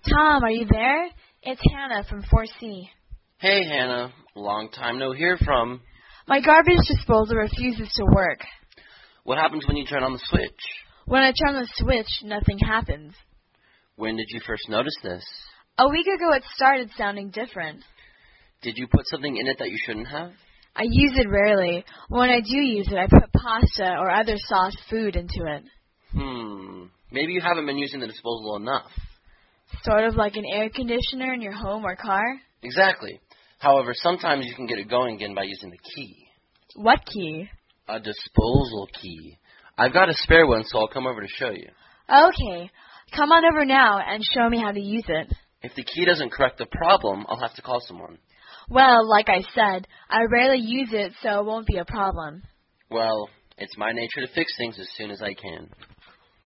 Tom, are you there? It's Hannah from 4C. Hey, Hannah. Long time no hear from. My garbage disposal refuses to work. What happens when you turn on the switch? When I turn the switch, nothing happens. When did you first notice this? A week ago it started sounding different. Did you put something in it that you shouldn't have? I use it rarely. When I do use it, I put pasta or other soft food into it. Maybe you haven't been using the disposal enough. Sort of like an air conditioner in your home or car? Exactly. However, sometimes you can get it going again by using the key. What key? A disposal key. I've got a spare one, so I'll come over to show you. Okay. Come on over now and show me how to use it. If the key doesn't correct the problem, I'll have to call someone. Well, like I said, I rarely use it, so it won't be a problem. Well, it's my nature to fix things as soon as I can.